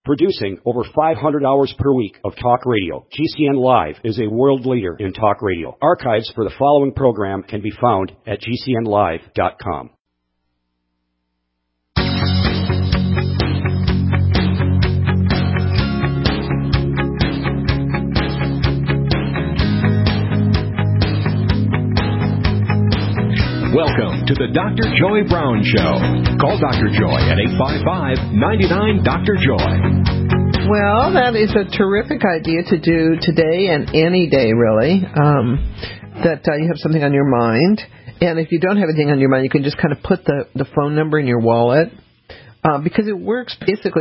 Producing over 500 hours per week of talk radio, GCN Live is a world leader in talk radio. Archives for the following program can be found at GCNlive.com. Welcome to the Dr. Joy Brown Show. Call Dr. Joy at 855-99-DR-JOY. Well, that is a terrific idea to do today and any day, really, that you have something on your mind. And if you don't have anything on your mind, you can just kind of put the phone number in your wallet, because it works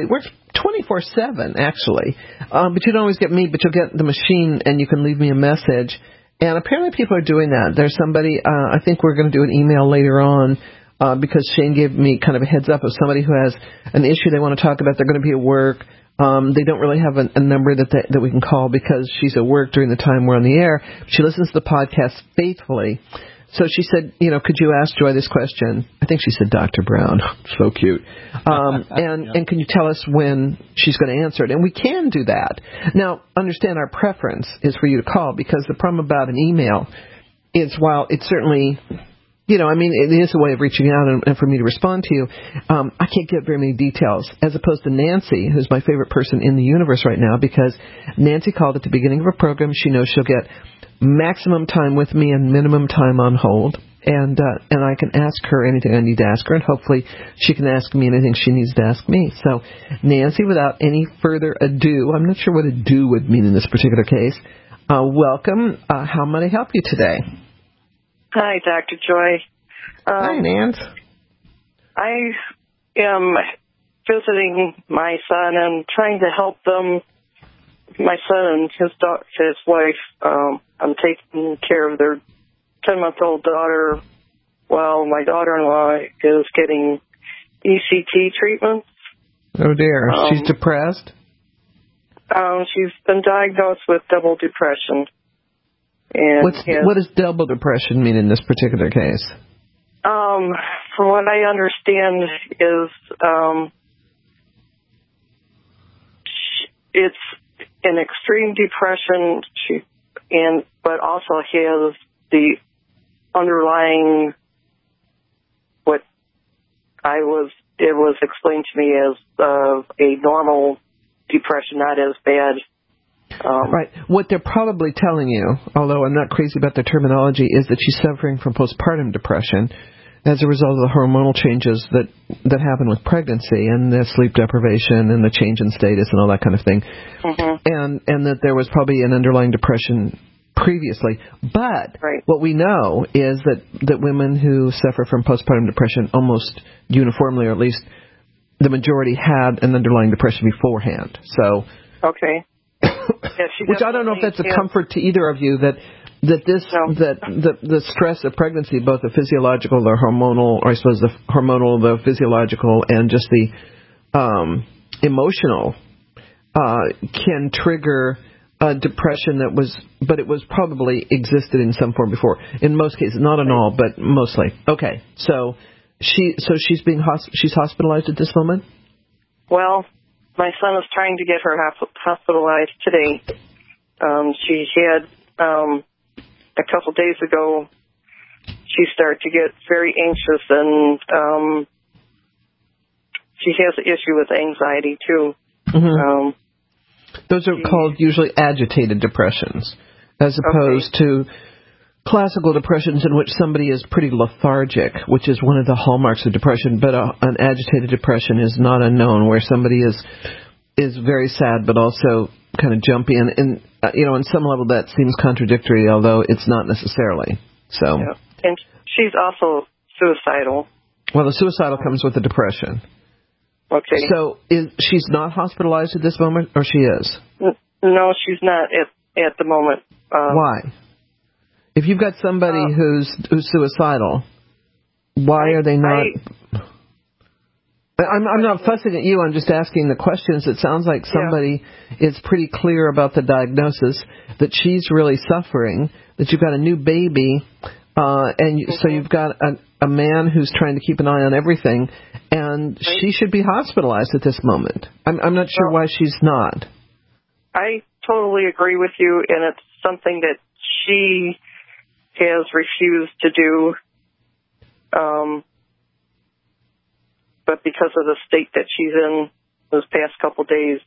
24/7, actually. But you don't always get me, but you'll get the machine, and you can leave me a message. And apparently people are doing that. There's somebody, I think we're going to do an email later on, because Shane gave me kind of a heads up of somebody who has an issue they want to talk about. They're going to be at work. They don't really have a number that we can call because she's at work during the time we're on the air. She listens to the podcast faithfully. So she said, could you ask Joy this question? I think she said Dr. Brown. So cute. And can you tell us when she's going to answer it? And we can do that. Now, understand our preference is for you to call, because the problem about an email is, while it's certainly, it is a way of reaching out and for me to respond to you, I can't get very many details, as opposed to Nancy, who's my favorite person in the universe right now, because Nancy called at the beginning of her program. She knows she'll get maximum time with me and minimum time on hold, and I can ask her anything I need to ask her, and hopefully she can ask me anything she needs to ask me. So, Nancy, without any further ado, I'm not sure what ado would mean in this particular case, welcome. How may I help you today? Hi, Dr. Joy. Hi, Nance. I am visiting my son and trying to help them. My son and his wife, I'm taking care of their 10-month-old daughter while my daughter-in-law is getting ECT treatments. Oh, dear. She's depressed? She's been diagnosed with double depression. And what does double depression mean in this particular case? From what I understand is it's an extreme depression, but also has the underlying it was explained to me as a normal depression, not as bad. Right. What they're probably telling you, although I'm not crazy about the terminology, is that she's suffering from postpartum depression as a result of the hormonal changes that happen with pregnancy, and the sleep deprivation and the change in status and all that kind of thing. Mm-hmm. And that there was probably an underlying depression previously. But What we know is that women who suffer from postpartum depression almost uniformly, or at least the majority, had an underlying depression beforehand. So, okay. Which I don't know if that's a comfort to either of you, that the stress of pregnancy, both the physiological, the hormonal, or I suppose the hormonal, the physiological, and just the emotional, can trigger a depression but it was probably existed in some form before. In most cases, not in all, but mostly. Okay, so she's hospitalized at this moment? Well, my son is trying to get her hospitalized today. She had, a couple days ago, she started to get very anxious, and she has an issue with anxiety, too. Mm-hmm. Those are called usually agitated depressions, as opposed to classical depressions in which somebody is pretty lethargic, which is one of the hallmarks of depression. But an agitated depression is not unknown, where somebody is very sad but also kind of jumpy. And on some level that seems contradictory, although it's not necessarily. So. Yeah. And she's also suicidal. Well, the suicidal comes with the depression. Okay. So she's not hospitalized at this moment, or she is? No, she's not at the moment. Why? If you've got somebody who's suicidal, why are they not? I'm not fussing at you. I'm just asking the questions. It sounds like somebody is pretty clear about the diagnosis, that she's really suffering, that you've got a new baby, so you've got a man who's trying to keep an eye on everything, and she should be hospitalized at this moment. I'm not sure why she's not. I totally agree with you, and it's something that she has refused to do. But because of the state that she's in those past couple days,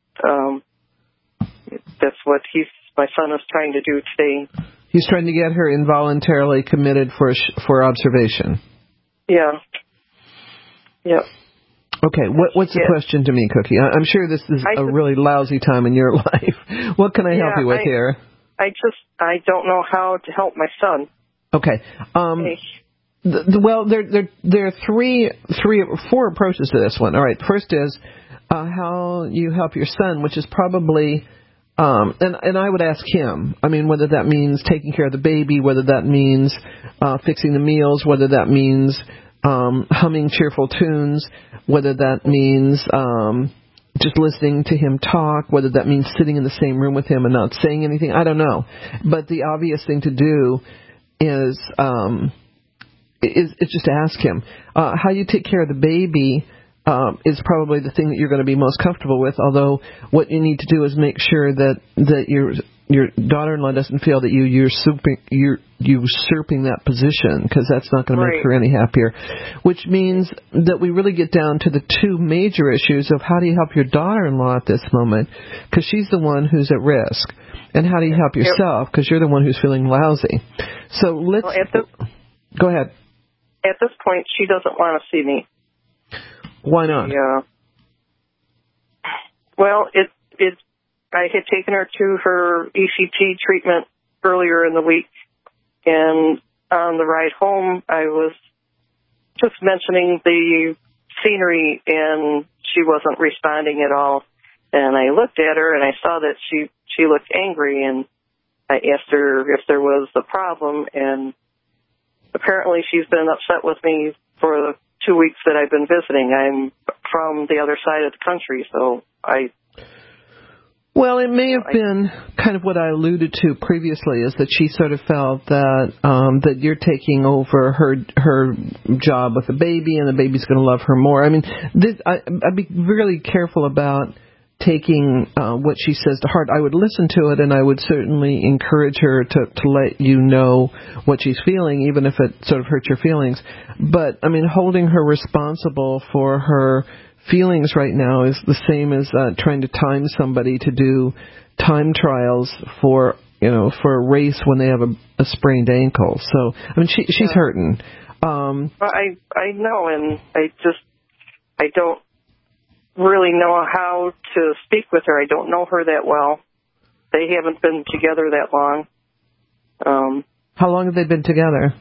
that's what my son is trying to do today. He's trying to get her involuntarily committed for observation. Yeah. Yep. Okay, what's the question to me, Cookie? I'm sure this is a really lousy time in your life. What can I help you with here? I don't know how to help my son. Okay. Well, there are four approaches to this one. All right. First is how you help your son, which is probably, and I would ask him. I mean, whether that means taking care of the baby, whether that means fixing the meals, whether that means humming cheerful tunes, whether that means just listening to him talk, whether that means sitting in the same room with him and not saying anything. I don't know. But the obvious thing to do is just to ask him. How you take care of the baby is probably the thing that you're going to be most comfortable with, although what you need to do is make sure that your daughter-in-law doesn't feel that you're usurping that position, because that's not going to make her any happier. Which means that we really get down to the two major issues of how do you help your daughter-in-law at this moment, because she's the one who's at risk, and how do you help yourself, because you're the one who's feeling lousy. So let's... Go ahead. At this point, she doesn't want to see me. Why not? Yeah. Well, I had taken her to her ECT treatment earlier in the week, and on the ride home, I was just mentioning the scenery, and she wasn't responding at all. And I looked at her, and I saw that she looked angry, and I asked her if there was a problem, and apparently she's been upset with me for the 2 weeks that I've been visiting. I'm from the other side of the country, so Well, it may have been kind of what I alluded to previously, is that she sort of felt that that you're taking over her job with the baby, and the baby's going to love her more. I mean, I'd be really careful about taking what she says to heart. I would listen to it, and I would certainly encourage her to let you know what she's feeling, even if it sort of hurts your feelings. But, I mean, holding her responsible for her feelings right now is the same as trying to time somebody to do time trials for a race when they have a sprained ankle. So, I mean, she's hurting. Well, I know, and I don't really know how to speak with her. I don't know her that well. They haven't been together that long. How long have they been together?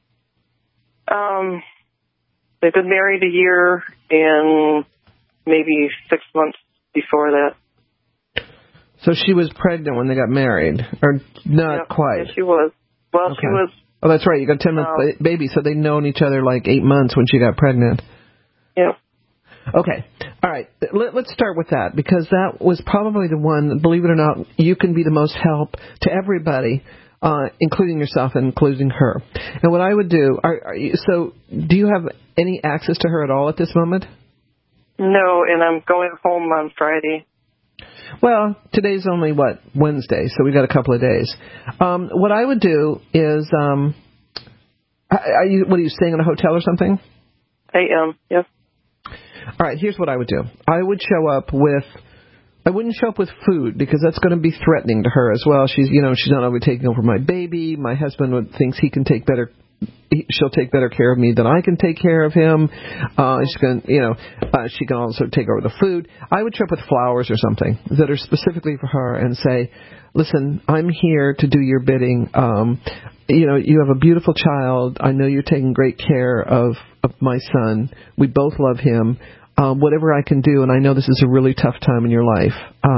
They've been married a year and maybe 6 months before that. So she was pregnant when they got married, or not quite? Yeah, she was. Well, okay. She was. Oh, that's right. You got a 10-month baby, so they'd known each other like 8 months when she got pregnant. Yeah. Okay. All right. Let's start with that, because that was probably the one, believe it or not, you can be the most help to everybody, including yourself and including her. And what I would do, do you have any access to her at all at this moment? No, and I'm going home on Friday. Well, today's only, Wednesday, so we've got a couple of days. What I would do is, are you staying in a hotel or something? I am, yes. All right, here's what I would do. I wouldn't show up with food, because that's going to be threatening to her as well. She's not only taking over my baby. My husband thinks she'll take better care of me than I can take care of him. She can also take over the food. I would show up with flowers or something that are specifically for her and say, listen, I'm here to do your bidding. You have a beautiful child. I know you're taking great care of my son. We both love him. Whatever I can do, and I know this is a really tough time in your life.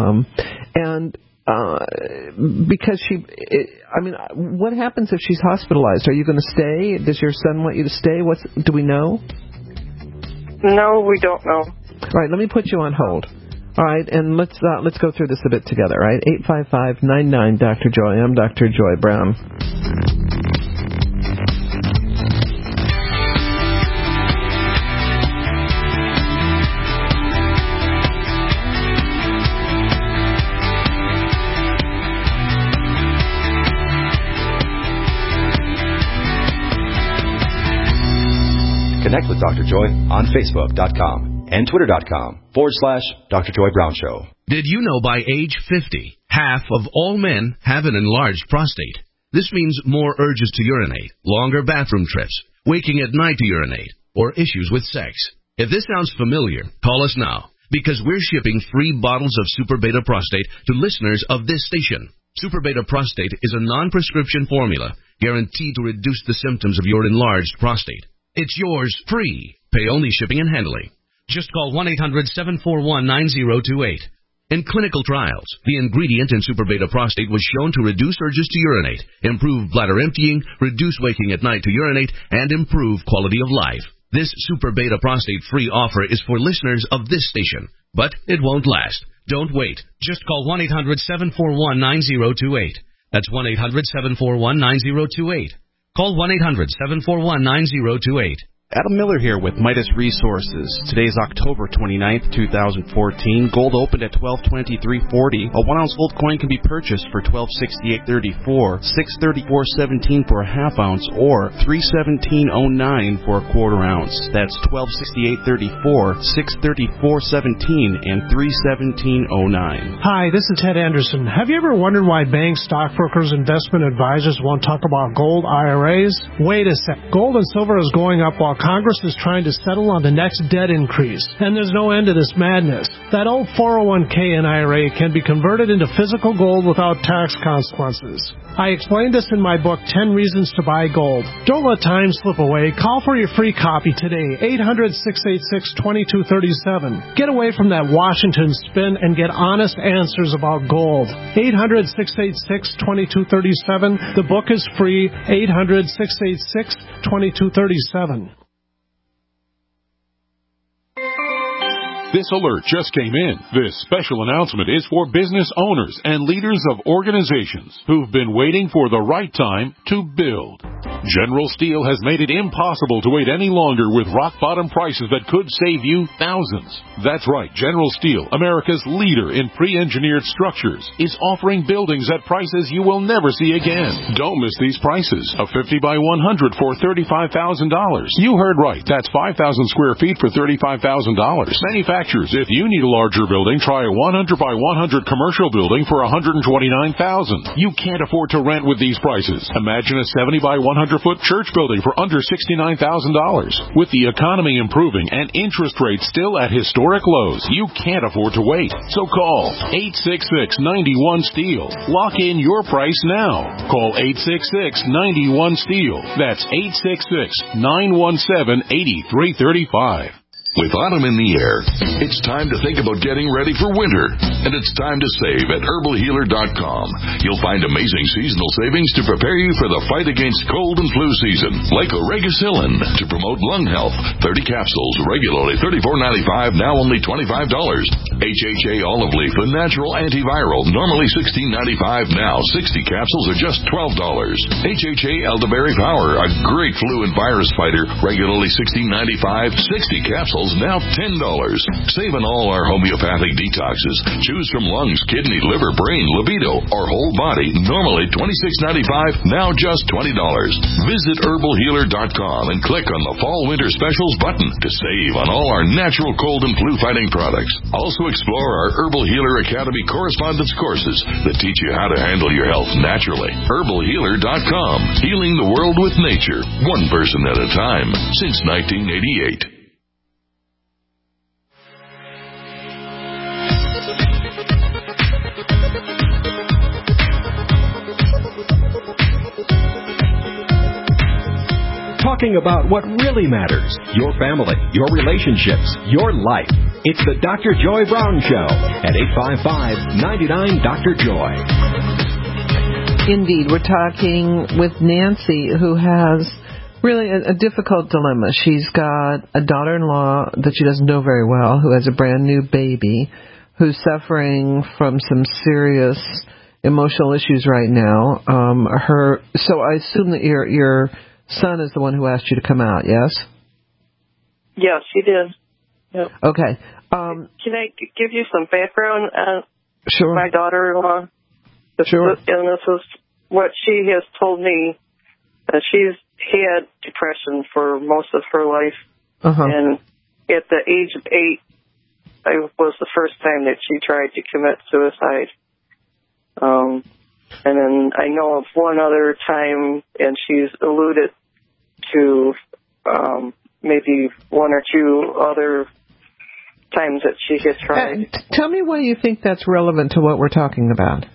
Because what happens if she's hospitalized? Are you going to stay? Does your son want you to stay? Do we know? No, we don't know. All right, let me put you on hold. All right, and let's go through this a bit together. All right, 855-99 Dr. Joy. I'm Dr. Joy Brown. Connect with Dr. Joy on Facebook.com and Twitter.com/Dr. Joy Brown Show. Did you know by age 50, half of all men have an enlarged prostate? This means more urges to urinate, longer bathroom trips, waking at night to urinate, or issues with sex. If this sounds familiar, call us now, because we're shipping free bottles of Super Beta Prostate to listeners of this station. Super Beta Prostate is a non-prescription formula guaranteed to reduce the symptoms of your enlarged prostate. It's yours free. Pay only shipping and handling. Just call 1-800-741-9028. In clinical trials, the ingredient in Super Beta Prostate was shown to reduce urges to urinate, improve bladder emptying, reduce waking at night to urinate, and improve quality of life. This Super Beta Prostate free offer is for listeners of this station, but it won't last. Don't wait. Just call 1-800-741-9028. That's 1-800-741-9028. Call 1-800-741-9028. Adam Miller here with Midas Resources. Today is October 29th, 2014. Gold opened at $1223.40. A 1-ounce gold coin can be purchased for $1268.34, $634.17 for a half ounce, or $317.09 for a quarter ounce. That's $1268.34, $634.17, and $317.09. Hi, this is Ted Anderson. Have you ever wondered why banks, stockbrokers, investment advisors won't talk about gold IRAs? Wait a sec. Gold and silver is going up while Congress is trying to settle on the next debt increase, and there's no end to this madness. That old 401k and IRA can be converted into physical gold without tax consequences. I explained this in my book, 10 Reasons to Buy Gold. Don't let time slip away. Call for your free copy today, 800-686-2237. Get away from that Washington spin and get honest answers about gold. 800-686-2237. The book is free, 800-686-2237. This alert just came in. This special announcement is for business owners and leaders of organizations who've been waiting for the right time to build. General Steel has made it impossible to wait any longer with rock-bottom prices that could save you thousands. That's right, General Steel, America's leader in pre-engineered structures, is offering buildings at prices you will never see again. Don't miss these prices. A 50 by 100 for $35,000. You heard right. That's 5,000 square feet for $35,000. Manufacturers, if you need a larger building, try a 100 by 100 commercial building for $129,000. You can't afford to rent with these prices. Imagine a 70 by 100-foot church building for under $69,000. With the economy improving and interest rates still at historic lows, you can't afford to wait. So call 866-91-STEEL. Lock in your price now. Call 866-91-STEEL. That's 866-917-8335. With autumn in the air, it's time to think about getting ready for winter. And it's time to save at herbalhealer.com. You'll find amazing seasonal savings to prepare you for the fight against cold and flu season. Like Oregacillin to promote lung health. 30 capsules, regularly $34.95, now only $25. HHA olive leaf, a natural antiviral, normally $16.95, now 60 capsules are just $12. HHA elderberry power, a great flu and virus fighter, regularly $16.95, 60 capsules now $10. Save on all our homeopathic detoxes. Choose from lungs, kidney, liver, brain, libido, or whole body. Normally $26.95, now just $20. Visit herbalhealer.com and click on the Fall Winter Specials button to save on all our natural cold and flu fighting products. Also explore our Herbal Healer Academy correspondence courses that teach you how to handle your health naturally. herbalhealer.com. Healing the world with nature, one person at a time, since 1988. Talking about what really matters, your family, your relationships, your life. It's the Dr. Joy Brown Show at 855-99-DR-JOY. Indeed, we're talking with Nancy, who has really a difficult dilemma. She's got a daughter-in-law that she doesn't know very well, who has a brand new baby, who's suffering from some serious emotional issues right now. So I assume that your son is the one who asked you to come out, yes? Yes, he did. Yep. Okay. Can I give you some background on Sure. my daughter-in-law? Sure. And this is what she has told me. She's had depression for most of her life. And at the age of 8, was the first time that she tried to commit suicide. And then I know of one other time, and she's alluded to maybe 1 or 2 other times that she has tried. Tell me why you think that's relevant to what we're talking about.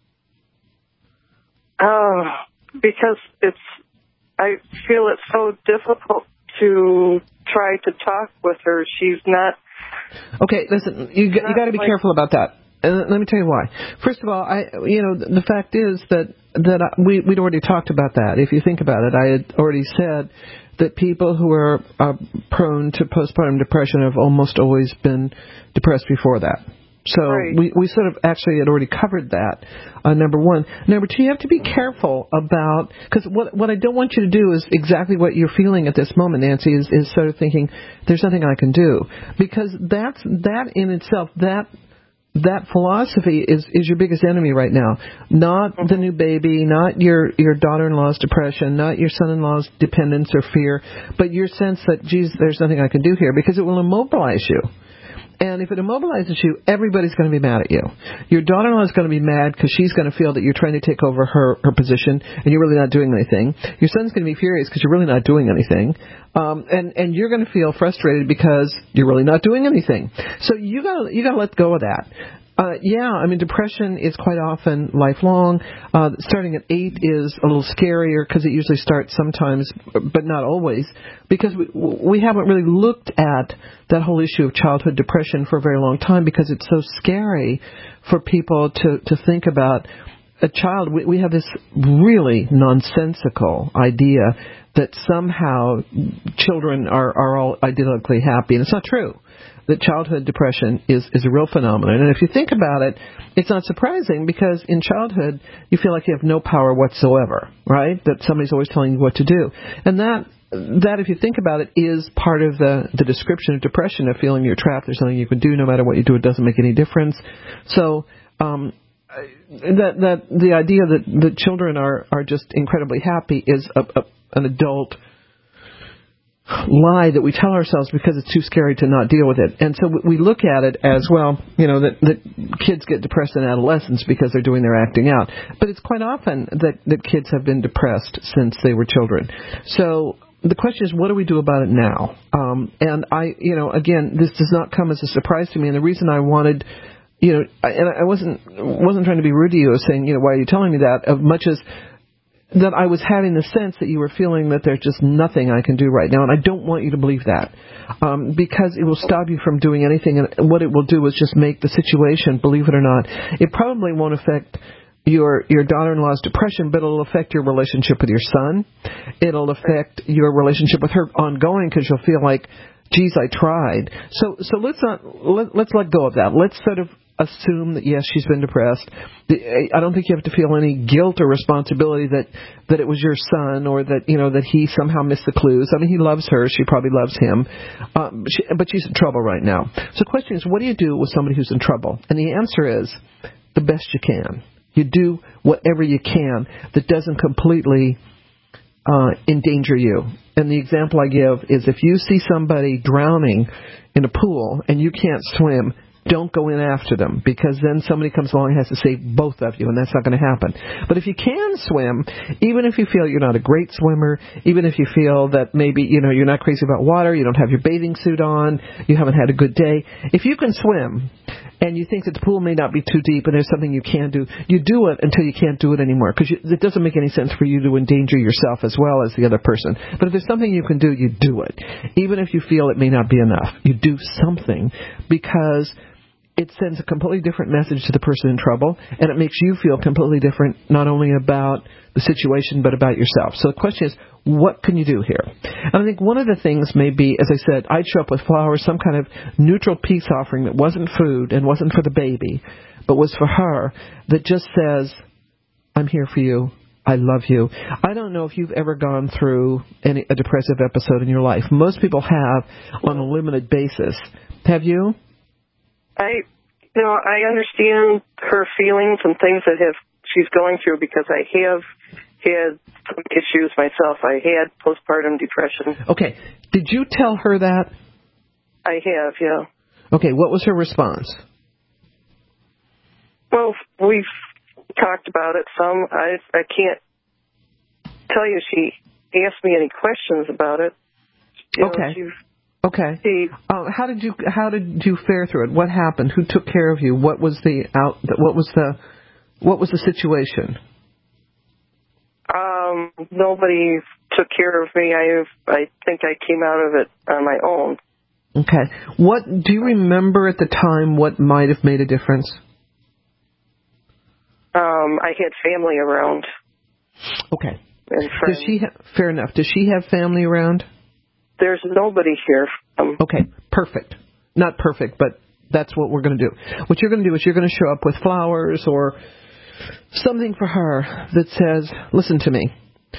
Because I feel it's so difficult to try to talk with her. She's not. Okay, listen, you got to be careful about that. And let me tell you why. First of all, the fact is that we'd already talked about that. If you think about it, I had already said that people who are prone to postpartum depression have almost always been depressed before that. So we sort of actually had already covered that, number one. Number two, you have to be careful about, because what I don't want you to do is exactly what you're feeling at this moment, Nancy, is sort of thinking, there's nothing I can do. Because that in itself, that philosophy is your biggest enemy right now. Not the new baby, not your daughter-in-law's depression, not your son-in-law's dependence or fear, but your sense that, geez, there's nothing I can do here, because it will immobilize you. And if it immobilizes you, everybody's going to be mad at you. Your daughter-in-law is going to be mad because she's going to feel that you're trying to take over her position and you're really not doing anything. Your son's going to be furious because you're really not doing anything. And you're going to feel frustrated because you're really not doing anything. So you got to let go of that. Depression is quite often lifelong. Starting at 8 is a little scarier because it usually starts sometimes, but not always, because we haven't really looked at that whole issue of childhood depression for a very long time because it's so scary for people to think about a child. We have this really nonsensical idea that somehow children are all idyllically happy, and it's not true. That childhood depression is a real phenomenon. And if you think about it, it's not surprising because in childhood, you feel like you have no power whatsoever, right? That somebody's always telling you what to do. And that if you think about it, is part of the description of depression, of feeling you're trapped. There's nothing you can do. No matter what you do, it doesn't make any difference. So that the idea that children are just incredibly happy is an adult lie that we tell ourselves because it's too scary to not deal with it. And so we look at it as, well, that kids get depressed in adolescence because they're doing their acting out. But it's quite often that kids have been depressed since they were children. So the question is, what do we do about it now? And again, this does not come as a surprise to me. And the reason I wanted, and I wasn't trying to be rude to you, saying, why are you telling me that, as much as that I was having the sense that you were feeling that there's just nothing I can do right now. And I don't want you to believe that, because it will stop you from doing anything. And what it will do is just make the situation, believe it or not, it probably won't affect your daughter-in-law's depression, but it'll affect your relationship with your son. It'll affect your relationship with her ongoing, because you'll feel like, geez, I tried. So let's let go of that. Let's sort of assume that, yes, she's been depressed. I don't think you have to feel any guilt or responsibility that it was your son, or that that he somehow missed the clues. I mean, he loves her. She probably loves him. But she's in trouble right now. So the question is, what do you do with somebody who's in trouble? And the answer is, the best you can. You do whatever you can that doesn't completely endanger you. And the example I give is, if you see somebody drowning in a pool and you can't swim, don't go in after them, because then somebody comes along and has to save both of you, and that's not going to happen. But if you can swim, even if you feel you're not a great swimmer, even if you feel that maybe you're not crazy about water, you don't have your bathing suit on, you haven't had a good day, if you can swim and you think that the pool may not be too deep and there's something you can do, you do it until you can't do it anymore, because it doesn't make any sense for you to endanger yourself as well as the other person. But if there's something you can do, you do it. Even if you feel it may not be enough, you do something, because it sends a completely different message to the person in trouble, and it makes you feel completely different, not only about the situation, but about yourself. So the question is, what can you do here? And I think one of the things may be, as I said, I'd show up with flowers, some kind of neutral peace offering that wasn't food and wasn't for the baby, but was for her, that just says, I'm here for you. I love you. I don't know if you've ever gone through a depressive episode in your life. Most people have, on a limited basis. Have you? I understand her feelings and things that she's going through, because I have had some issues myself. I had postpartum depression. Okay. Did you tell her that? I have, yeah. Okay. What was her response? Well, we've talked about it some. I can't tell you she asked me any questions about it. Okay. How did you fare through it? What happened? Who took care of you? What was the situation? Nobody took care of me. I think I came out of it on my own. Okay. What do you remember at the time? What might have made a difference? I had family around. Okay. And friends. Fair enough. Does she have family around? There's nobody here. Okay, perfect. Not perfect, but that's what we're going to do. What you're going to do is you're going to show up with flowers or something for her that says, listen to me.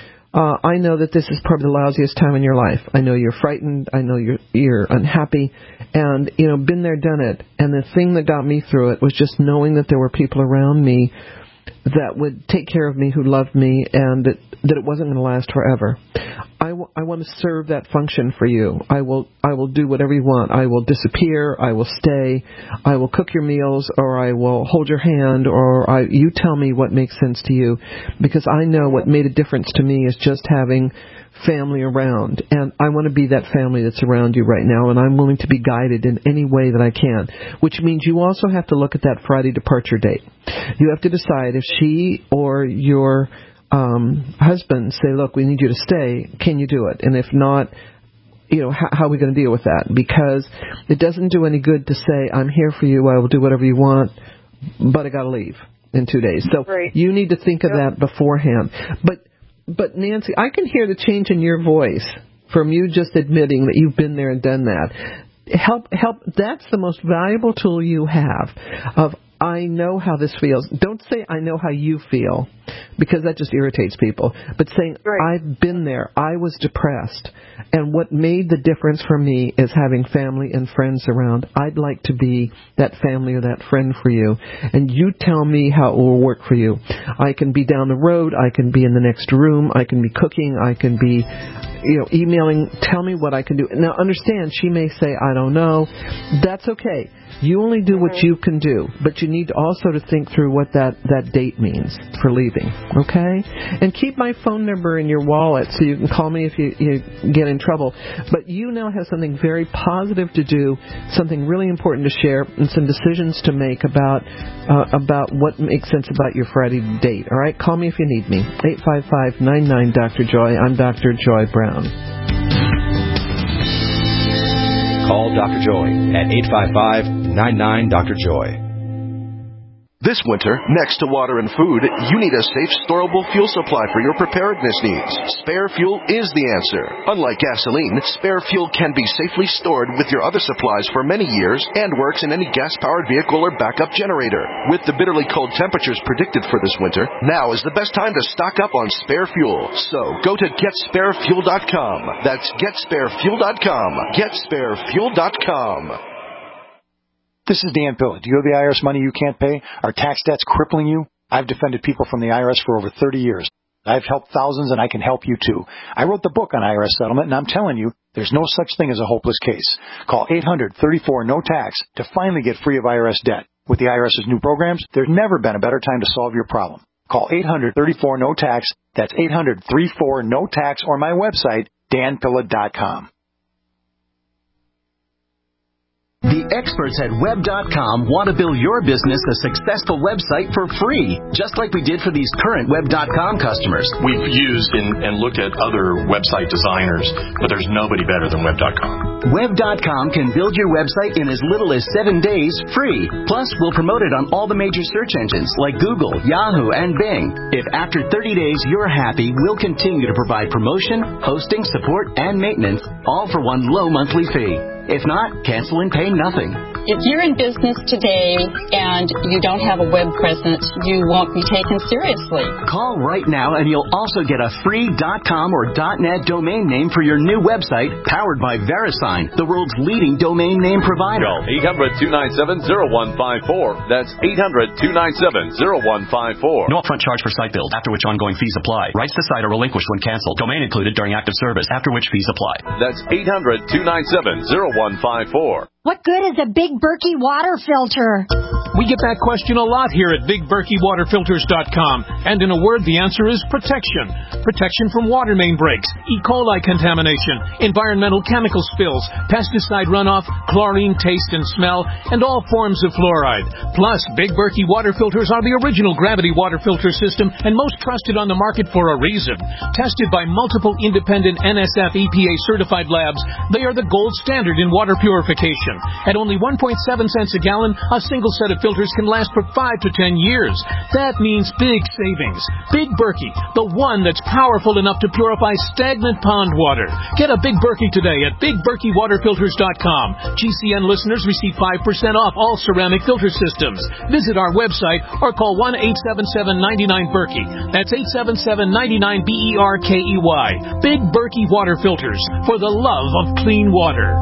I know that this is probably the lousiest time in your life. I know you're frightened. I know you're unhappy. And, been there, done it. And the thing that got me through it was just knowing that there were people around me that would take care of me, who loved me, and that it wasn't going to last forever. I want to serve that function for you. I will do whatever you want. I will disappear. I will stay. I will cook your meals, or I will hold your hand, or you tell me what makes sense to you, because I know what made a difference to me is just having family around, and I want to be that family that's around you right now, and I'm willing to be guided in any way that I can, which means you also have to look at that Friday departure date. You have to decide if she or your husband say, look, we need you to stay, can you do it? And if not, how are we going to deal with that? Because it doesn't do any good to say, I'm here for you, I will do whatever you want, but I got to leave in 2 days. So You need to think of that beforehand. But Nancy, I can hear the change in your voice from you just admitting that you've been there and done that. Help. That's the most valuable tool you have of, I know how this feels. Don't say, I know how you feel, because that just irritates people. But saying, I've been there. I was depressed. And what made the difference for me is having family and friends around. I'd like to be that family or that friend for you. And you tell me how it will work for you. I can be down the road. I can be in the next room. I can be cooking. I can be, emailing. Tell me what I can do. Now, understand, she may say, I don't know. That's okay. You only do what you can do, but you need also to think through what that date means for leaving, okay? And keep my phone number in your wallet so you can call me if you get in trouble. But you now have something very positive to do, something really important to share, and some decisions to make about what makes sense about your Friday date, all right? Call me if you need me, 855-99-Dr. Joy. I'm Dr. Joy Brown. Call Dr. Joy at 855-99-Dr. Joy. This winter, next to water and food, you need a safe, storable fuel supply for your preparedness needs. Spare Fuel is the answer. Unlike gasoline, Spare Fuel can be safely stored with your other supplies for many years and works in any gas-powered vehicle or backup generator. With the bitterly cold temperatures predicted for this winter, now is the best time to stock up on Spare Fuel. So, go to GetSpareFuel.com. That's GetSpareFuel.com. GetSpareFuel.com. This is Dan Pilla. Do you have the IRS money you can't pay? Are tax debts crippling you? I've defended people from the IRS for over 30 years. I've helped thousands, and I can help you too. I wrote the book on IRS settlement, and I'm telling you, there's no such thing as a hopeless case. Call 800-34-NO-TAX to finally get free of IRS debt. With the IRS's new programs, there's never been a better time to solve your problem. Call 800-34-NO-TAX. That's 800-34-NO-TAX, or my website, danpilla.com. The experts at Web.com want to build your business a successful website for free, just like we did for these current Web.com customers. We've used and looked at other website designers, but there's nobody better than Web.com. Web.com can build your website in as little as 7 days free. Plus, we'll promote it on all the major search engines like Google, Yahoo, and Bing. If after 30 days you're happy, we'll continue to provide promotion, hosting, support, and maintenance, all for one low monthly fee. If not, cancel and pay nothing. If you're in business today and you don't have a web presence, you won't be taken seriously. Call right now and you'll also get a free .com or .net domain name for your new website powered by VeriSign, the world's leading domain name provider. Call 800-297-0154. That's 800-297-0154. No upfront charge for site build, after which ongoing fees apply. Rights to site are relinquished when canceled. Domain included during active service, after which fees apply. That's 800-297-0154. What good is a Big Berkey water filter? We get that question a lot here at BigBerkeyWaterFilters.com. And in a word, the answer is protection. Protection from water main breaks, E. coli contamination, environmental chemical spills, pesticide runoff, chlorine taste and smell, and all forms of fluoride. Plus, Big Berkey water filters are the original gravity water filter system and most trusted on the market for a reason. Tested by multiple independent NSF EPA certified labs, they are the gold standard in water purification. At only 1.7 cents a gallon, a single set of filters can last for 5 to 10 years. That means big savings. Big Berkey, the one that's powerful enough to purify stagnant pond water. Get a Big Berkey today at BigBerkeyWaterFilters.com. GCN listeners receive 5% off all ceramic filter systems. Visit our website or call 1-877-99-BERKEY. That's 877-99-BERKEY. Big Berkey Water Filters, for the love of clean water.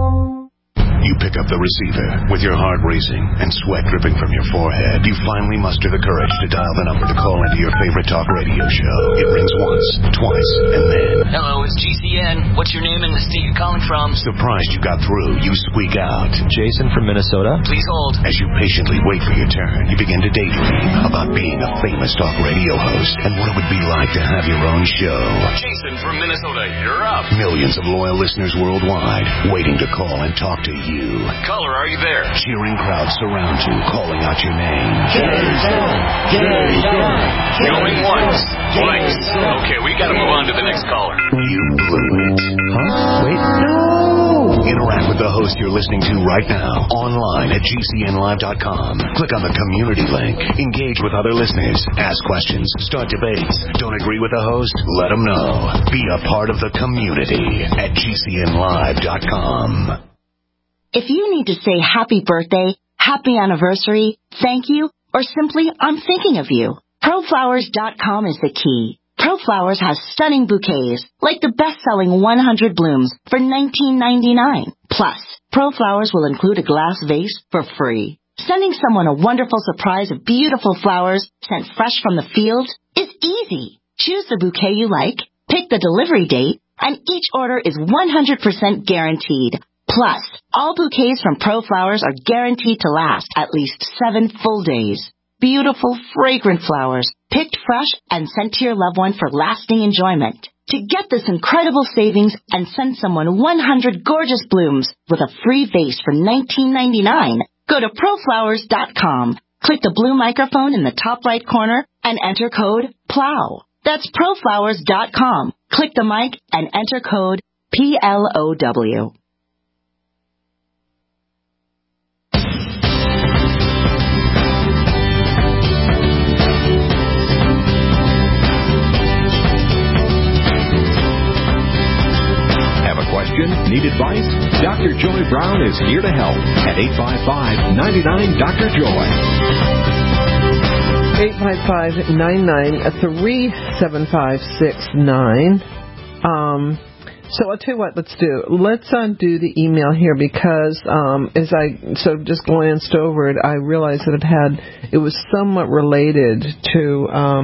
You pick up the receiver with your heart racing and sweat dripping from your forehead. You finally muster the courage to dial the number to call into your favorite talk radio show. It rings once, twice, and then... Hello, it's GCN. What's your name and the state you're calling from? Surprised you got through, you squeak out. Jason from Minnesota. Please hold. As you patiently wait for your turn, you begin to daydream about being a famous talk radio host and what it would be like to have your own show. Jason from Minnesota, you're up. Millions of loyal listeners worldwide waiting to call and talk to you. Caller, are you there? Cheering crowds surround you, calling out your name. Jason! Jason! Going once, twice. Okay, we gotta move on to the next caller. You blew it. Huh? Wait, no! Interact with the host you're listening to right now, online at GCNlive.com. Click on the community link. Engage with other listeners. Ask questions. Start debates. Don't agree with the host? Let them know. Be a part of the community at GCNlive.com. If you need to say happy birthday, happy anniversary, thank you, or simply I'm thinking of you, ProFlowers.com is the key. ProFlowers has stunning bouquets, like the best-selling 100 blooms for $19.99. Plus, ProFlowers will include a glass vase for free. Sending someone a wonderful surprise of beautiful flowers sent fresh from the field is easy. Choose the bouquet you like, pick the delivery date, and each order is 100% guaranteed. Plus, all bouquets from ProFlowers are guaranteed to last at least 7 full days. Beautiful, fragrant flowers, picked fresh and sent to your loved one for lasting enjoyment. To get this incredible savings and send someone 100 gorgeous blooms with a free vase for $19.99, go to ProFlowers.com. Click the blue microphone in the top right corner and enter code PLOW. That's ProFlowers.com. Click the mic and enter code PLOW. Question? Need advice? Dr. Joy Brown is here to help at 855-99-DR-JOY. 855-99-37569. So I'll tell you what, let's do. Let's do the email here because as I just glanced over it, I realized that it was somewhat related to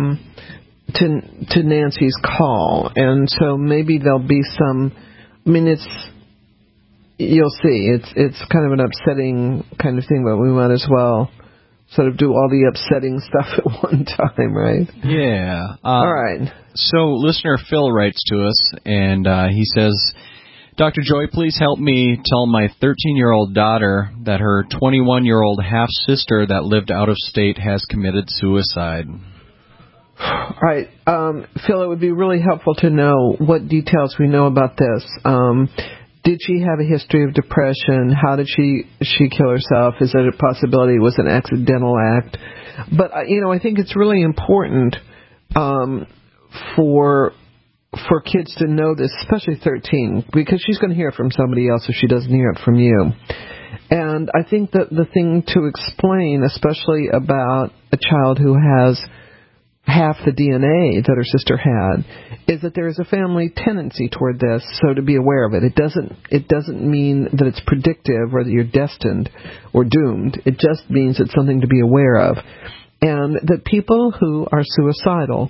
Nancy's call, and so maybe there'll be some. I mean, you'll see, it's kind of an upsetting kind of thing, but we might as well sort of do all the upsetting stuff at one time, right? Yeah. All right. So listener Phil writes to us, and he says, Dr. Joy, please help me tell my 13-year-old daughter that her 21-year-old half-sister that lived out of state has committed suicide. All right. Phil, it would be really helpful to know what details we know about this. Did she have a history of depression? How did she kill herself? Is it a possibility it was an accidental act? But, I think it's really important for for kids to know this, especially 13, because she's going to hear it from somebody else if she doesn't hear it from you. And I think that the thing to explain, especially about a child who has half the DNA that her sister had, is that there is a family tendency toward this, so to be aware of it. It doesn't mean that it's predictive or that you're destined or doomed. It just means it's something to be aware of. And that people who are suicidal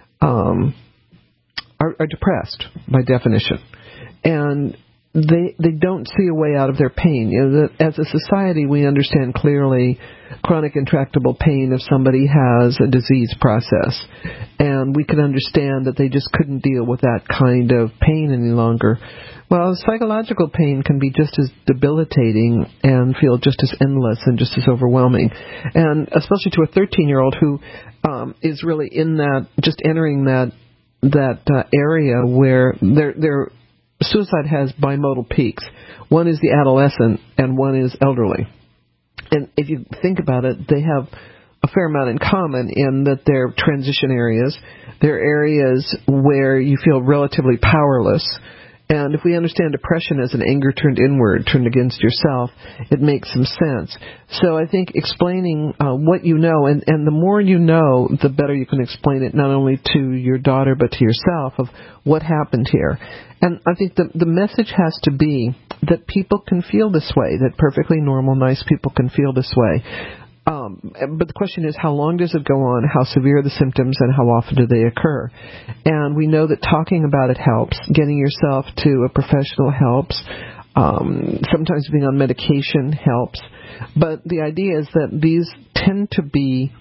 are depressed by definition. And they don't see a way out of their pain. You know, as a society, we understand clearly chronic intractable pain if somebody has a disease process. And we can understand that they just couldn't deal with that kind of pain any longer. Well, psychological pain can be just as debilitating and feel just as endless and just as overwhelming. And especially to a 13-year-old who is really in that, just entering that area where their suicide has bimodal peaks. One is the adolescent and one is elderly. And if you think about it, they have a fair amount in common in that they're transition areas. They're areas where you feel relatively powerless. And if we understand depression as an anger turned inward, turned against yourself, it makes some sense. So I think explaining what you know, and the more you know, the better you can explain it not only to your daughter but to yourself of what happened here. And I think the message has to be that people can feel this way, that perfectly normal, nice people can feel this way. But the question is, how long does it go on, how severe are the symptoms, and how often do they occur? And we know that talking about it helps. Getting yourself to a professional helps. Sometimes being on medication helps. But the idea is that these tend to be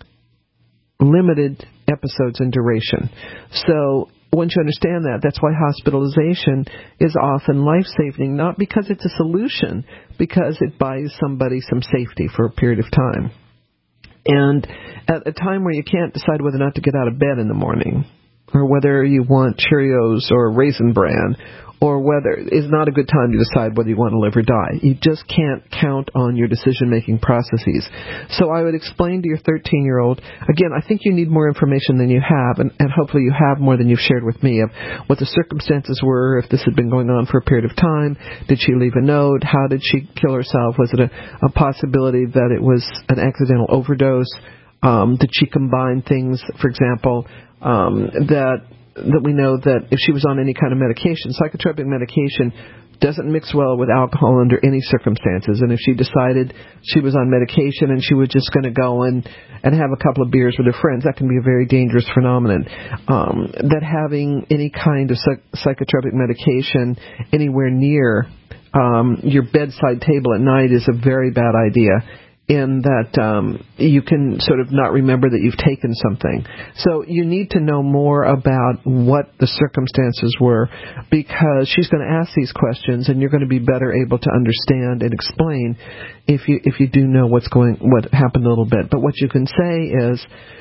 limited episodes in duration. So once you understand that, that's why hospitalization is often life-saving, not because it's a solution, because it buys somebody some safety for a period of time. And at a time where you can't decide whether or not to get out of bed in the morning, or whether you want Cheerios or Raisin Bran, or whether it's not a good time to decide whether you want to live or die. You just can't count on your decision-making processes. So I would explain to your 13-year-old, again, I think you need more information than you have, and hopefully you have more than you've shared with me, of what the circumstances were, if this had been going on for a period of time, did she leave a note, how did she kill herself, was it a possibility that it was an accidental overdose, did she combine things, for example, that we know that if she was on any kind of medication, psychotropic medication doesn't mix well with alcohol under any circumstances. And if she decided she was on medication and she was just going to go and have a couple of beers with her friends, that can be a very dangerous phenomenon. That having any kind of psychotropic medication anywhere near your bedside table at night is a very bad idea, in that you can sort of not remember that you've taken something. So you need to know more about what the circumstances were, because she's going to ask these questions and you're going to be better able to understand and explain if you do know what happened a little bit. But what you can say is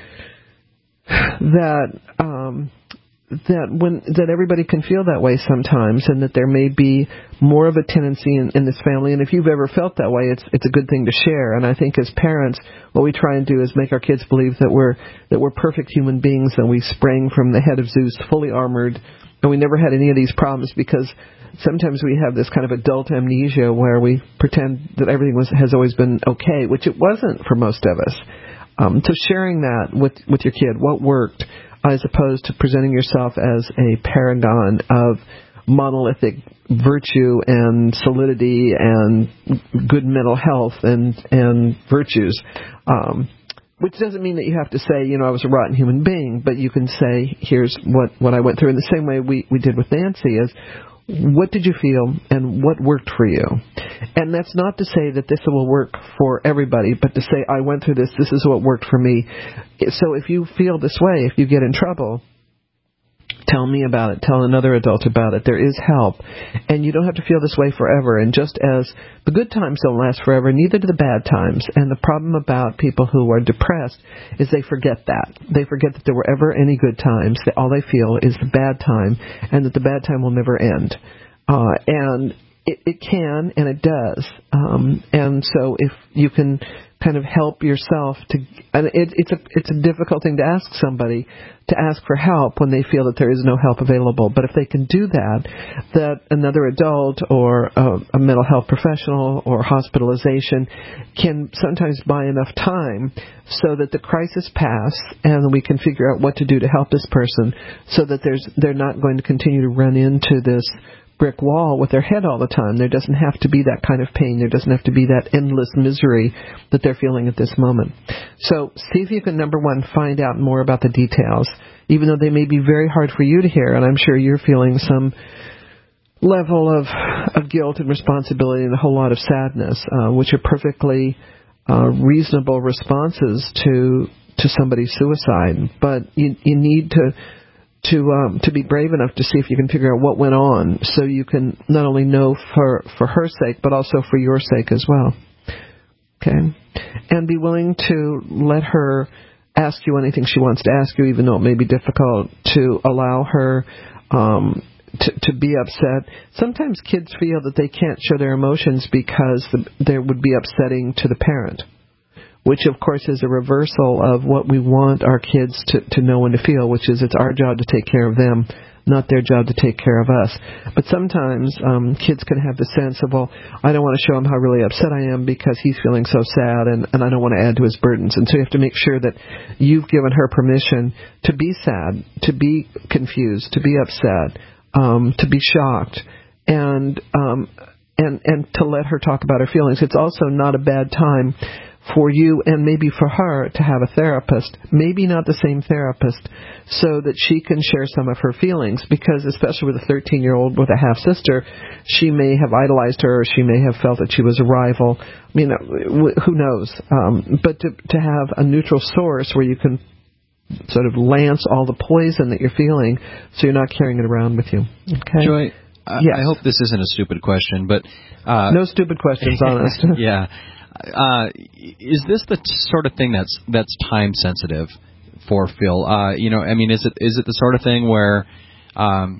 that everybody can feel that way sometimes, and that there may be more of a tendency in this family. And if you've ever felt that way, it's a good thing to share. And I think as parents, what we try and do is make our kids believe that we're perfect human beings, and we sprang from the head of Zeus fully armored, and we never had any of these problems, because sometimes we have this kind of adult amnesia where we pretend that everything has always been okay, which it wasn't for most of us. So sharing that with your kid, what worked, as opposed to presenting yourself as a paragon of monolithic virtue and solidity and good mental health and virtues. Which doesn't mean that you have to say, I was a rotten human being, but you can say, here's what I went through. In the same way we did with Nancy is, what did you feel and what worked for you? And that's not to say that this will work for everybody, but to say, I went through this is what worked for me. So if you feel this way, if you get in trouble, tell me about it. Tell another adult about it. There is help. And you don't have to feel this way forever. And just as the good times don't last forever, neither do the bad times. And the problem about people who are depressed is they forget that. They forget that there were ever any good times. That all they feel is the bad time, and that the bad time will never end. And it can, and it does. And so if you can kind of help yourself to, and it's a difficult thing to ask somebody to ask for help when they feel that there is no help available. But if they can do that another adult or a mental health professional or hospitalization can sometimes buy enough time so that the crisis pass and we can figure out what to do to help this person so that they're not going to continue to run into this brick wall with their head all the time. There doesn't have to be that kind of pain. There doesn't have to be that endless misery that they're feeling at this moment. So see if you can, number one, find out more about the details, even though they may be very hard for you to hear, and I'm sure you're feeling some level of guilt and responsibility and a whole lot of sadness, which are perfectly reasonable responses to somebody's suicide. But you need to be brave enough to see if you can figure out what went on so you can not only know for her sake, but also for your sake as well. Okay? And be willing to let her ask you anything she wants to ask you, even though it may be difficult, to allow her to be upset. Sometimes kids feel that they can't show their emotions because they would be upsetting to the parent, which, of course, is a reversal of what we want our kids to know and to feel, which is it's our job to take care of them, not their job to take care of us. But sometimes kids can have the sense of, well, I don't want to show him how really upset I am because he's feeling so sad, and I don't want to add to his burdens. And so you have to make sure that you've given her permission to be sad, to be confused, to be upset, to be shocked, and to let her talk about her feelings. It's also not a bad time for you and maybe for her to have a therapist, maybe not the same therapist, so that she can share some of her feelings, because especially with a 13-year-old with a half-sister, she may have idolized her, or she may have felt that she was a rival. I mean, who knows? But to have a neutral source where you can sort of lance all the poison that you're feeling so you're not carrying it around with you. Okay? Joy, yes. I hope this isn't a stupid question, but... no stupid questions, honest. Yeah. Is this the sort of thing that's time sensitive for Phil? I mean, is it the sort of thing where, I'm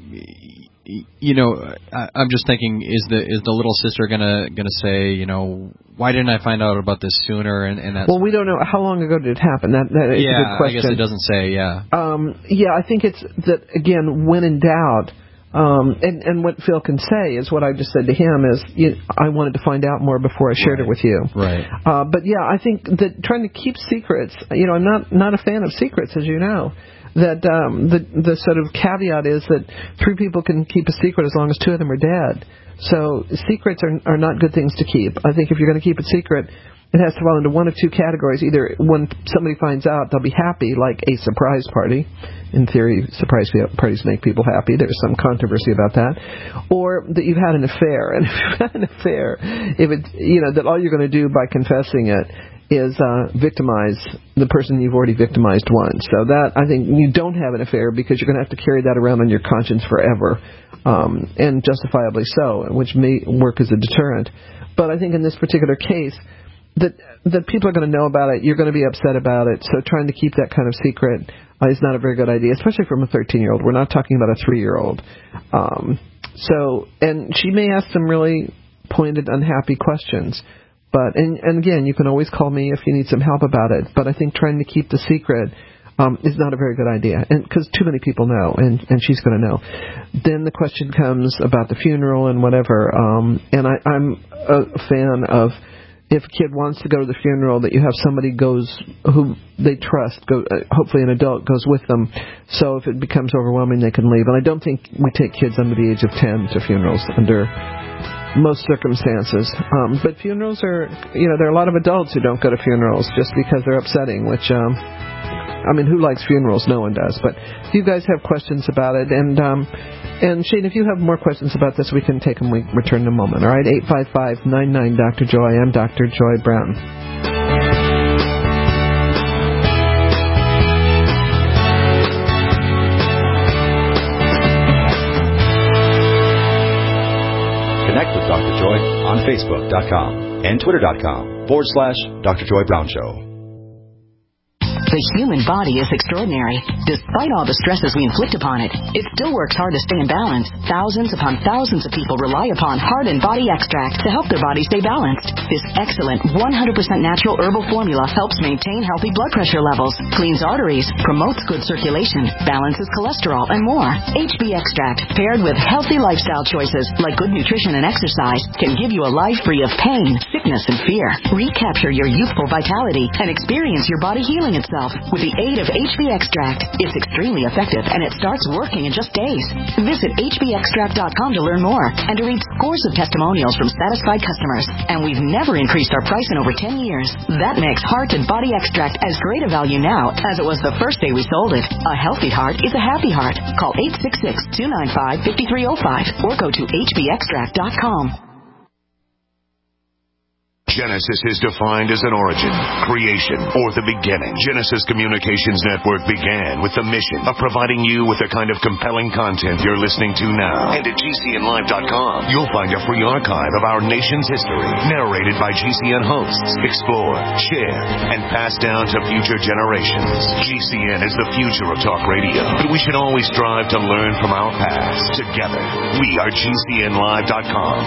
just thinking, is the little sister gonna say, why didn't I find out about this sooner? And that's, well, we don't know how long ago did it happen. That is a good question. I guess it doesn't say. Yeah. I think it's that, again, when in doubt. And what Phil can say is what I just said to him is, I wanted to find out more before I shared it with you. Right. But yeah, I think that trying to keep secrets, I'm not a fan of secrets, as you know. That the sort of caveat is that 3 people can keep a secret as long as 2 of them are dead. So secrets are not good things to keep. I think if you're going to keep it secret, it has to fall into one of 2 categories. Either when somebody finds out, they'll be happy, like a surprise party. In theory, surprise parties make people happy. There's some controversy about that. Or that you've had an affair. And if you've had an affair, that all you're going to do by confessing it is victimize the person you've already victimized once. So that, I think, you don't have an affair because you're going to have to carry that around on your conscience forever, and justifiably so, which may work as a deterrent. But I think in this particular case, that people are going to know about it, you're going to be upset about it, so trying to keep that kind of secret is not a very good idea, especially from a 13-year-old. We're not talking about a 3-year-old. And she may ask some really pointed, unhappy questions. But and again, you can always call me if you need some help about it. But I think trying to keep the secret is not a very good idea, and because too many people know, and she's going to know. Then the question comes about the funeral and whatever. And I'm a fan of, if a kid wants to go to the funeral, that you have somebody who they trust, hopefully an adult goes with them, so if it becomes overwhelming, they can leave. And I don't think we take kids under the age of 10 to funerals under most circumstances. But funerals are, there are a lot of adults who don't go to funerals just because they're upsetting, which, who likes funerals? No one does. But if you guys have questions about it, and Shane, if you have more questions about this, we can take them. We return in a moment. All right, 855-99-Dr. Joy. I'm Dr. Joy Brown. Connect with Dr. Joy on Facebook.com and Twitter.com/Dr. Joy Brown Show. The human body is extraordinary. Despite all the stresses we inflict upon it, it still works hard to stay in balance. Thousands upon thousands of people rely upon Heart and Body Extract to help their body stay balanced. This excellent 100% natural herbal formula helps maintain healthy blood pressure levels, cleans arteries, promotes good circulation, balances cholesterol, and more. HB Extract, paired with healthy lifestyle choices like good nutrition and exercise, can give you a life free of pain, sickness, and fear. Recapture your youthful vitality and experience your body healing itself with the aid of HB Extract. It's extremely effective, and it starts working in just days. Visit hbextract.com to learn more and to read scores of testimonials from satisfied customers. And we've never increased our price in over 10 years. That makes Heart and Body Extract as great a value now as it was the first day we sold it. A healthy heart is a happy heart. Call 866-295-5305 or go to hbextract.com. Genesis is defined as an origin, creation, or the beginning. Genesis Communications Network began with the mission of providing you with the kind of compelling content you're listening to now. And at GCNlive.com, you'll find a free archive of our nation's history, narrated by GCN hosts, explored, shared, and passed down to future generations. GCN is the future of talk radio, but we should always strive to learn from our past. Together, we are GCNlive.com.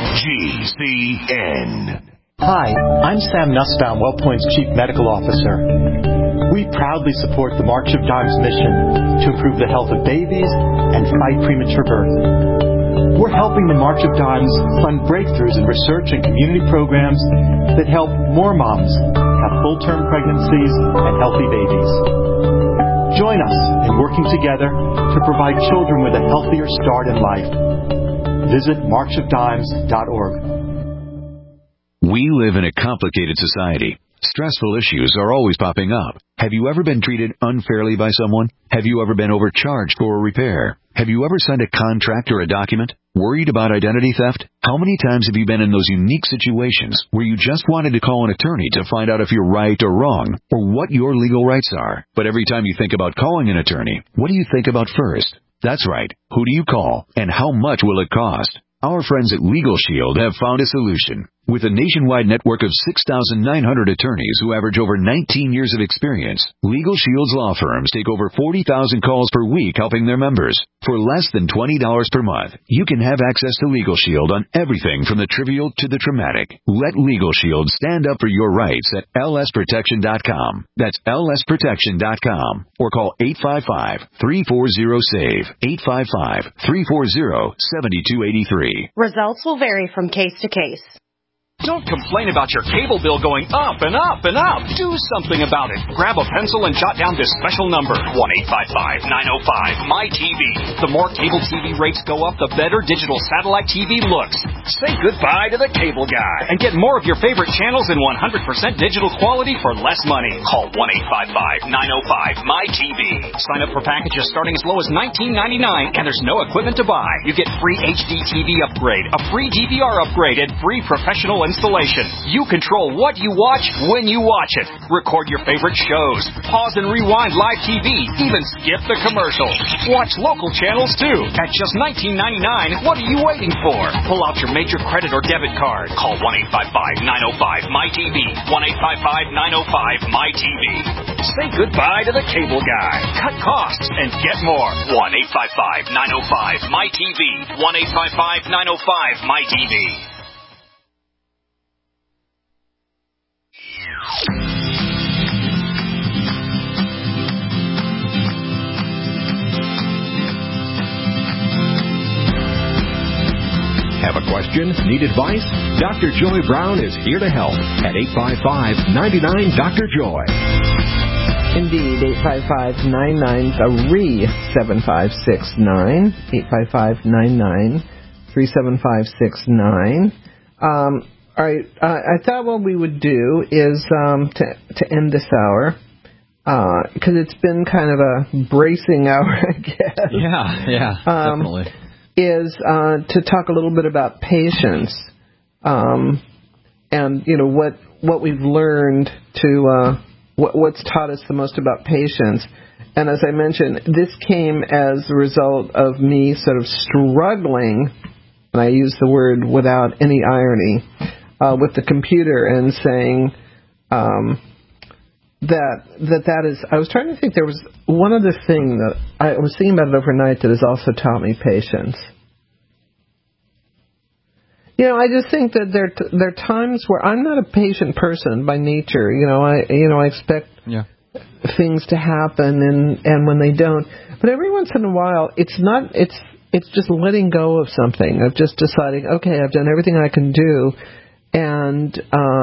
GCN. Hi, I'm Sam Nussbaum, WellPoint's Chief Medical Officer. We proudly support the March of Dimes mission to improve the health of babies and fight premature birth. We're helping the March of Dimes fund breakthroughs in research and community programs that help more moms have full-term pregnancies and healthy babies. Join us in working together to provide children with a healthier start in life. Visit marchofdimes.org. We live in a complicated society. Stressful issues are always popping up. Have you ever been treated unfairly by someone? Have you ever been overcharged for a repair? Have you ever signed a contract or a document? Worried about identity theft? How many times have you been in those unique situations where you just wanted to call an attorney to find out if you're right or wrong, or what your legal rights are? But every time you think about calling an attorney, what do you think about first? That's right. Who do you call, and how much will it cost? Our friends at Legal Shield have found a solution. With a nationwide network of 6,900 attorneys who average over 19 years of experience, Legal Shield's law firms take over 40,000 calls per week helping their members. For less than $20 per month, you can have access to Legal Shield on everything from the trivial to the traumatic. Let Legal Shield stand up for your rights at lsprotection.com. That's lsprotection.com. Or call 855-340-SAVE, 855-340-7283. Results will vary from case to case. Don't complain about your cable bill going up and up and up. Do something about it. Grab a pencil and jot down this special number, 1-855-905-MY-TV. The more cable TV rates go up, the better digital satellite TV looks. Say goodbye to the cable guy and get more of your favorite channels in 100% digital quality for less money. Call 1-855-905-MY-TV. Sign up for packages starting as low as $19.99, and there's no equipment to buy. You get free HD TV upgrade, a free DVR upgrade, and free professional installation. You control what you watch when you watch it. Record your favorite shows. Pause and rewind live TV. Even skip the commercials. Watch local channels too. At just $19.99, what are you waiting for? Pull out your major credit or debit card. Call 1-855-905-MY-TV. 1-855-905-MY-TV. Say goodbye to the cable guy. Cut costs and get more. 1-855-905-MY-TV. 1-855-905-MY-TV. Have a question? Need advice? Dr. Joy Brown is here to help at 855-99-DR-JOY. Indeed, 855-99-7569, 855-99-37569. All right, I thought what we would do is to end this hour, because it's been kind of a bracing hour, I guess. Yeah, definitely. Is to talk a little bit about patience, and what we've learned to what's taught us the most about patience. And as I mentioned, this came as a result of me sort of struggling, and I use the word without any irony, with the computer and saying, that is. I was trying to think. There was one other thing that I was thinking about it overnight that has also taught me patience. I just think that there are times where I'm not a patient person by nature. I expect things to happen, and when they don't, but every once in a while, it's just letting go of something, of just deciding, okay, I've done everything I can do, and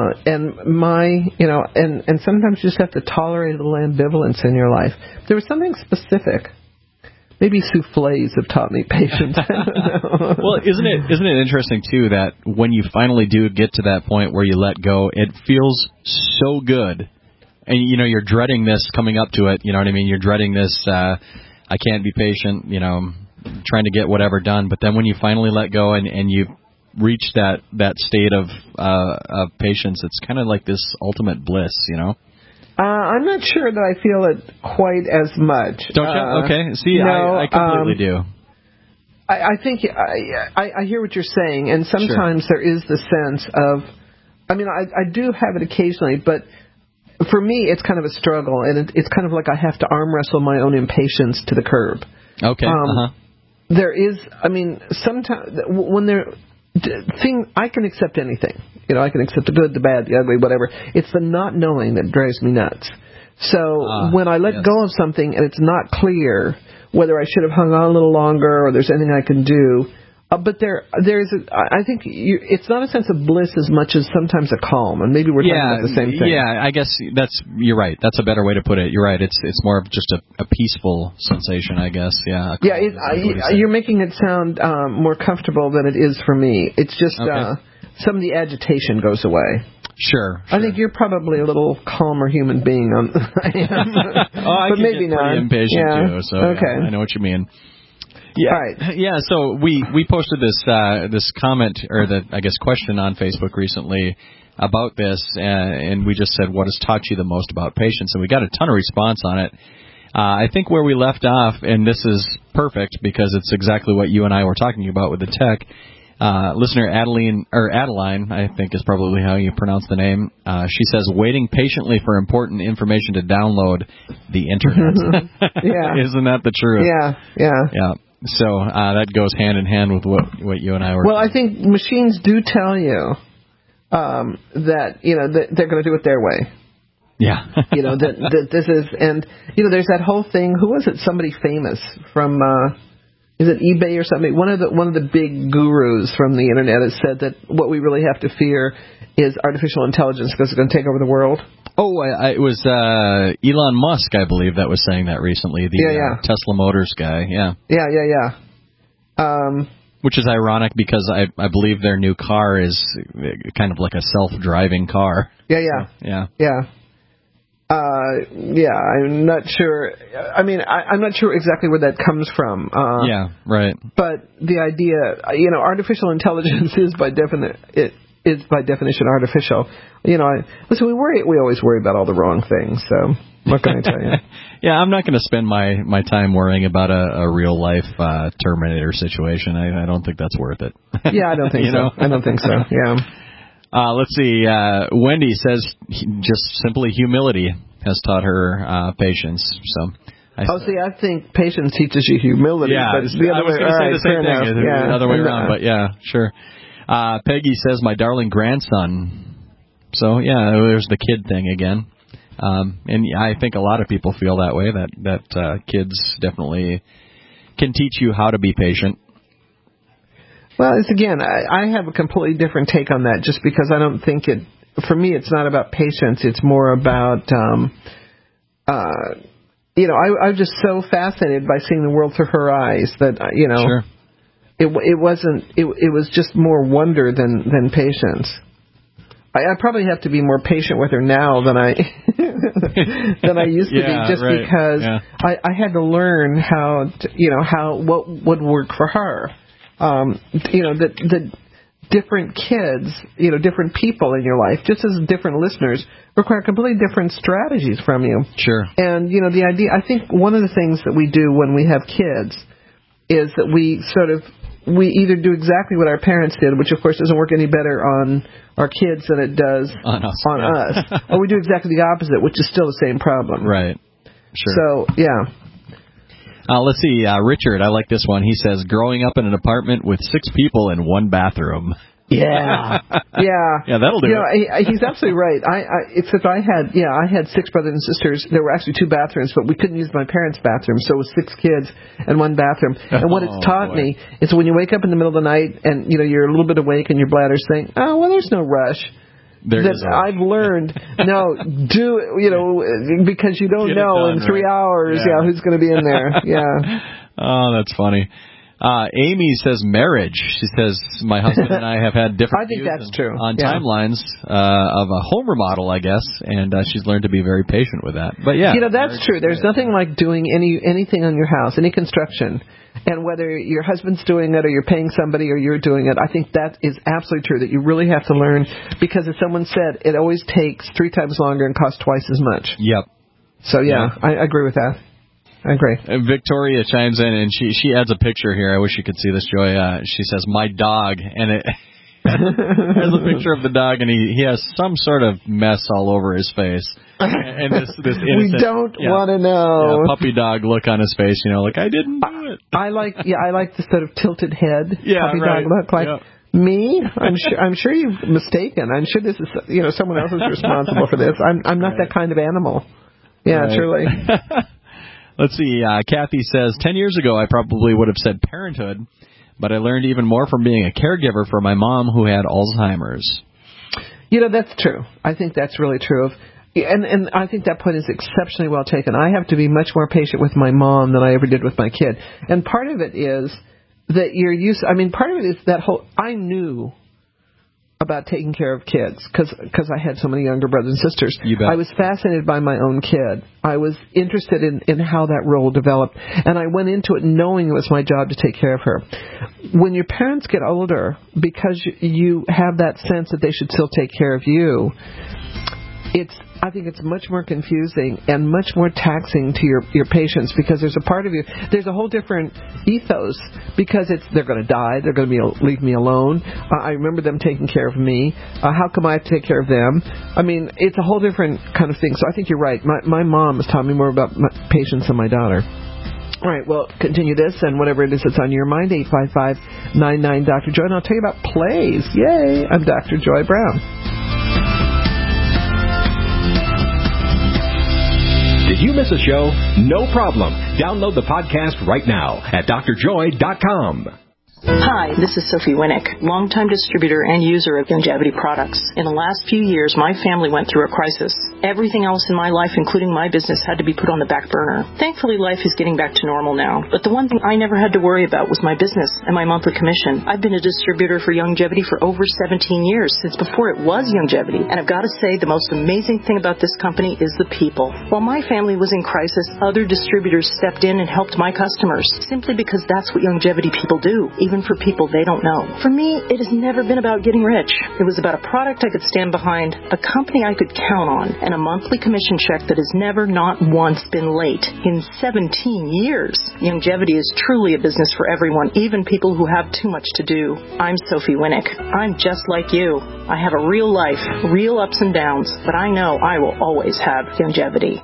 sometimes you just have to tolerate a little ambivalence in your life. There was something specific. Maybe soufflés have taught me patience. I don't know. Well, isn't it interesting too that when you finally do get to that point where you let go, it feels so good, and you're dreading this coming up to it. You know what I mean? You're dreading this. I can't be patient. Trying to get whatever done. But then when you finally let go and you reach that state of patience, it's kind of like this ultimate bliss. I'm not sure that I feel it quite as much. Don't you? Okay. See, I completely do. I think I hear what you're saying, and sometimes there is the sense of, I do have it occasionally, but for me it's kind of a struggle, and it's kind of like I have to arm wrestle my own impatience to the curb. Okay. There is, sometimes when I can accept anything. I can accept the good, the bad, the ugly, whatever. It's the not knowing that drives me nuts. So when I let go of something and it's not clear whether I should have hung on a little longer or there's anything I can do, but I think it's not a sense of bliss as much as sometimes a calm, and maybe we're talking about the same thing. Yeah, I guess you're right. That's a better way to put it. You're right. It's more of just a peaceful sensation, I guess. Yeah. You're making it sound more comfortable than it is for me. It's just some of the agitation goes away. Sure. I think you're probably a little calmer human being than I am. I but maybe get not. Pretty impatient too. So I know what you mean. Yeah. Right. Yeah. So we posted this comment or question on Facebook recently about this, and we just said, what has taught you the most about patience? And we got a ton of response on it. I think where we left off, and this is perfect because it's exactly what you and I were talking about with the tech. Listener Adeline, I think is probably how you pronounce the name. She says, waiting patiently for important information to download the internet. Yeah. Isn't that the truth? Yeah. So that goes hand in hand with what you and I were. Well, I think machines do tell you that that they're going to do it their way. Yeah. that this is, and there's that whole thing. Who was it? Somebody famous from is it eBay or something? One of the big gurus from the internet has said that what we really have to fear is artificial intelligence because it's going to take over the world. Oh, it was Elon Musk, I believe, that was saying that recently. The Tesla Motors guy. Yeah. Which is ironic because I believe their new car is kind of like a self-driving car. Yeah. I'm not sure. I'm not sure exactly where that comes from. Yeah, right. But the idea, artificial intelligence is by definition artificial. Listen, we always worry about all the wrong things. So what can I tell you? Yeah, I'm not going to spend my time worrying about a real life Terminator situation. I don't think that's worth it. Yeah, I don't think so. I don't think so. Yeah. Let's see. Wendy says just simply humility has taught her patience. So. I think patience teaches you humility. Yeah, but it's the other way. I was going to say the same thing. Yeah. The other way around, but yeah, sure. Peggy says, my darling grandson. So, yeah, there's the kid thing again. And I think a lot of people feel that way, that kids definitely can teach you how to be patient. Well, I have a completely different take on that just because I don't think for me, it's not about patience. It's more about, I'm just so fascinated by seeing the world through her eyes that, Sure. It was just more wonder than patience. I probably have to be more patient with her now than I used to be, just because I had to learn what would work for her. The different kids, different people in your life, just as different listeners, require completely different strategies from you. Sure. And, the idea, I think one of the things that we do when we have kids is that we sort of we either do exactly what our parents did, which of course doesn't work any better on our kids than it does on us, or we do exactly the opposite, which is still the same problem. Right. Sure. So, yeah. Let's see, Richard, I like this one. He says, growing up in an apartment with 6 people in one bathroom. Yeah. Yeah, that'll do it. He's absolutely right. Except I had 6 brothers and sisters. There were actually 2 bathrooms, but we couldn't use my parents' bathroom, so it was 6 kids and 1 bathroom. And what it's taught me is when you wake up in the middle of the night and, you're a little bit awake and your bladder's saying, oh, well, there's no rush. I've learned, because you don't know in 3 hours, who's going to be in there. Yeah. Oh, that's funny. Amy says marriage. She says, my husband and I have had different views on timelines of a home remodel, I guess, and she's learned to be very patient with that. But yeah. That's true. There's nothing like doing anything on your house, any construction, and whether your husband's doing it or you're paying somebody or you're doing it, I think that is absolutely true, that you really have to learn, because as someone said, it always takes 3 times longer and costs twice as much. Yep. So, I agree with that. I agree. And Victoria chimes in, and she adds a picture here. I wish you could see this, Joy. She says, my dog, and it has a picture of the dog, and he has some sort of mess all over his face. And this innocent, we don't want to know. Puppy dog look on his face, like, I didn't do it. I like the sort of tilted head puppy right. dog look, like... Yep. Me? I'm sure you've mistaken. I'm sure this is, someone else is responsible for this. I'm not that kind of animal. Yeah, right. Truly. Let's see. Kathy says, 10 years ago I probably would have said parenthood, but I learned even more from being a caregiver for my mom who had Alzheimer's. That's true. I think that's really true. And I think that point is exceptionally well taken. I have to be much more patient with my mom than I ever did with my kid. And part of it is that part of it is that whole, I knew about taking care of kids because I had so many younger brothers and sisters. You bet. I was fascinated by my own kid. I was interested in how that role developed, and I went into it knowing it was my job to take care of her. When your parents get older, because you have that sense that they should still take care of you, I think it's much more confusing and much more taxing to your patients, because there's a part of you, there's a whole different ethos, because they're going to die, they're going to leave me alone. I remember them taking care of me. How come I have to take care of them? I mean, it's a whole different kind of thing. So I think you're right. My mom has taught me more about my patience than my daughter. All right, well, continue this, and whatever it is that's on your mind, 855-99-Dr. Joy, and I'll tell you about plays. Yay! I'm Dr. Joy Brown. Did you miss a show? No problem. Download the podcast right now at drjoy.com. Hi, this is Sophie Winnick, longtime distributor and user of Youngevity products. In the last few years, my family went through a crisis. Everything else in my life, including my business, had to be put on the back burner. Thankfully, life is getting back to normal now. But the one thing I never had to worry about was my business and my monthly commission. I've been a distributor for Youngevity for over 17 years, since before it was Youngevity. And I've got to say, the most amazing thing about this company is the people. While my family was in crisis, other distributors stepped in and helped my customers, simply because that's what Youngevity people do, even for people they don't know. For me, it has never been about getting rich. It was about a product I could stand behind, a company I could count on, and a monthly commission check that has never, not once, been late. In 17 years, Youngevity is truly a business for everyone, even people who have too much to do. I'm Sophie Winnick. I'm just like you. I have a real life, real ups and downs, but I know I will always have Youngevity.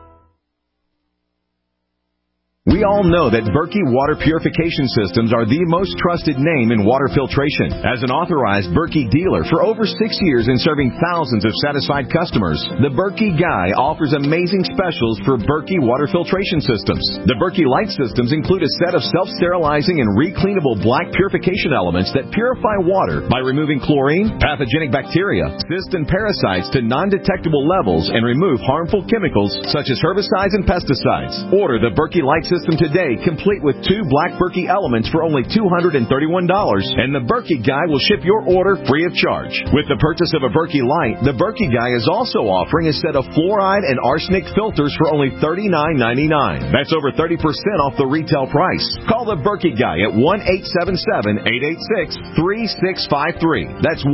We all know that Berkey Water Purification Systems are the most trusted name in water filtration. As an authorized Berkey dealer for over 6 years and serving thousands of satisfied customers, the Berkey Guy offers amazing specials for Berkey Water Filtration Systems. The Berkey Light Systems include a set of self-sterilizing and recleanable black purification elements that purify water by removing chlorine, pathogenic bacteria, cysts, and parasites to non-detectable levels and remove harmful chemicals such as herbicides and pesticides. Order the Berkey Light System today, complete with 2 black Berkey elements for only $231, and the Berkey Guy will ship your order free of charge. With the purchase of a Berkey Light, the Berkey Guy is also offering a set of fluoride and arsenic filters for only $39.99. That's over 30% off the retail price. Call the Berkey Guy at 1-877-886-3653. That's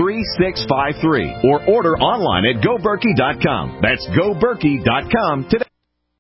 1-877-886-3653. Or order online at GoBerkey.com. That's GoBerkey.com today.